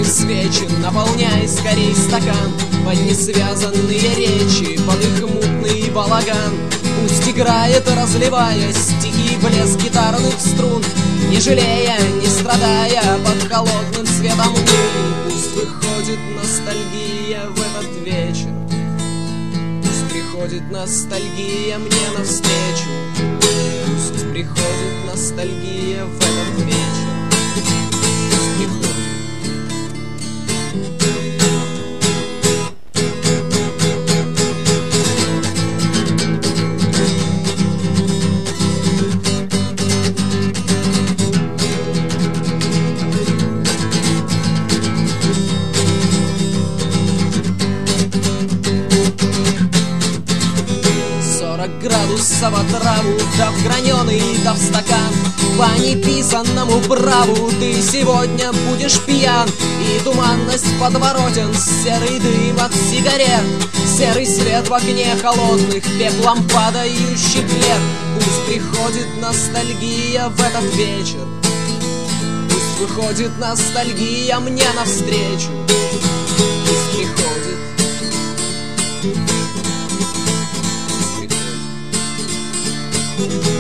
Тусклые свечи, наполняй скорей стакан под несвязанные речи, под их мутный балаган. Пусть играет, разливая стихи, блеск гитарных струн, не жалея, не страдая под холодным светом лун. Пусть выходит ностальгия в этот вечер, пусть приходит ностальгия мне навстречу, пусть приходит ностальгия в этот вечер, пусть приходит. Градусов от траву, да в граненый, да в стакан. По неписанному праву ты сегодня будешь пьян. И туманность подворотен, серый дым от сигарет, серый свет в окне холодных, пеплом падающих лет. Пусть приходит ностальгия в этот вечер, пусть выходит ностальгия мне навстречу, пусть приходит. Thank you.